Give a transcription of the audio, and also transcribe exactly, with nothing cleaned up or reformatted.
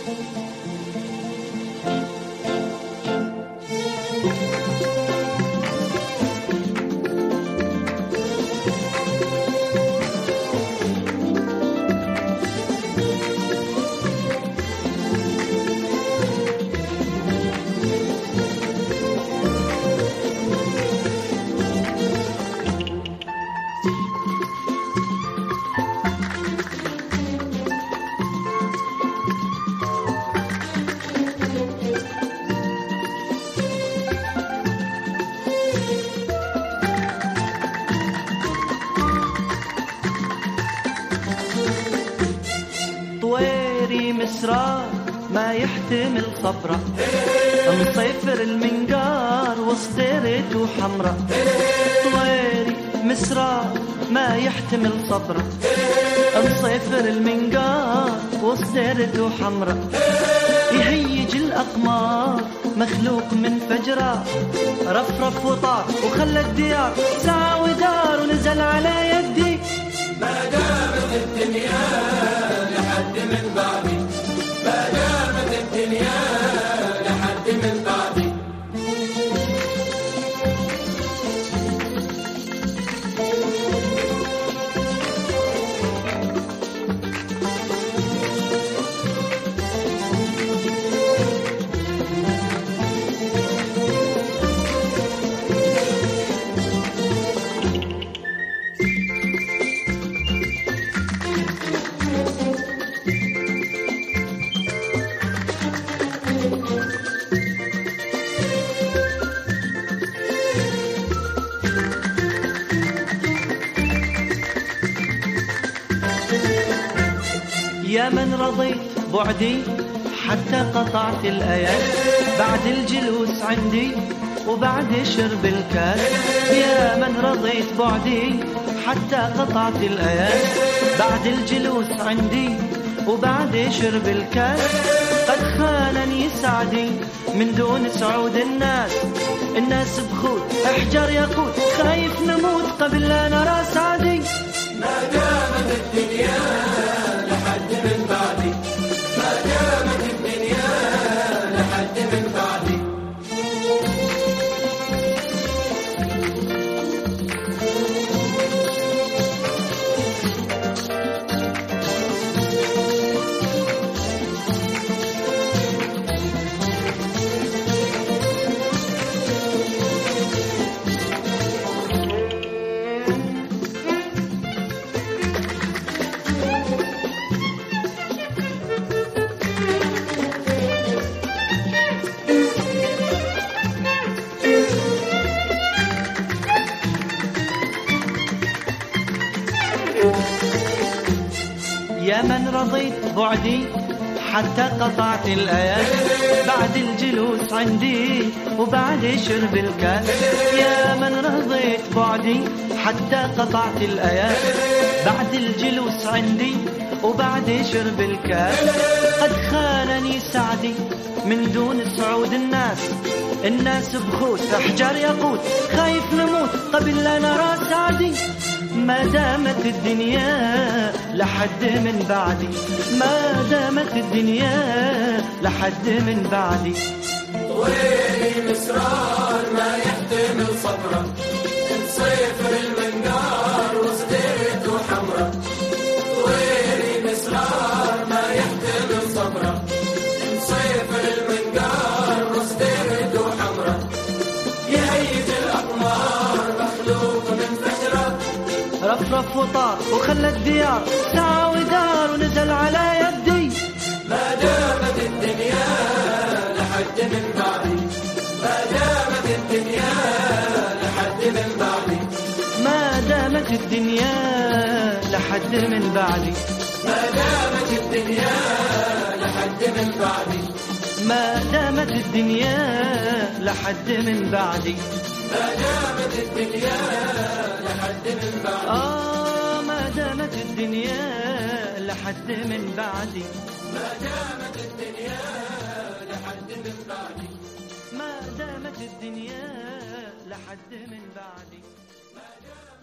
طويري مسرار ما يحتمل صبره، مصيفر المنقار وصديرته حمرة. طويري مسرار ما يحتمل صبره، مصيفر المنقار وصديرته حمرة. يهيج الأقمار مخلوق من فجرة، رفرف وطار وخلى الديار ساعة ودار ونزل على يدي. ما دامت الدنيا لحد من بعدي، ما دامت الدنيا لحد من بعدي. يا من رضيت بعدي حتى قطعت الأياد، بعد الجلوس عندي وبعد شرب الكاس. يا من رضيت بعدي حتى قطعت الأياد، بعد الجلوس عندي وبعد شرب الكاس. قد خانني سعدي من دون سعود الناس، الناس بخوت احجر يقود، خايف نموت قبل لا نرى سعدي. ما دامت الدنيا لحد من بعدي، ما دامت الدنيا لحد من بعدي. يا من رضيت بعدي حتى قطعت الأياد، بعد الجلوس عندي وبعد شرب الكاس. يا من رضيت بعدي حتى قطعت الأياد، بعد الجلوس عندي وبعد شرب الكاس. قد خانني سعدي من دون سعود الناس، الناس بخوت احجار يقود، خايف نموت قبل لا نرى سعدي. ما دامت الدنيا لحد من بعدي، ما دامت الدنيا لحد من بعدي. طويلي مسرار ما يحتمل صبره، مصيفر المنقار وصديرته حمرة. طويلي مسرار ما يحتمل صبره، مصيفر المنقار وصديرته حمرة. يهيج الأقمار مخلوق من فجرة، رفرف وطار وخلى الديار ساعة ودار ونزل على يدي. ما دامت الدنيا لحد من بعدي، ما دامت الدنيا لحد من بعدي. ما دامت الدنيا لحد من بعدي، ما دامت الدنيا لحد من بعدي. ما دامت الدنيا لحد من بعدي، ما دامت الدنيا لحد من بعدي. آه ما دامت الدنيا لحد من بعدي، ما دامت الدنيا لحد من بعدي. ما دامت الدنيا لحد من بعدي.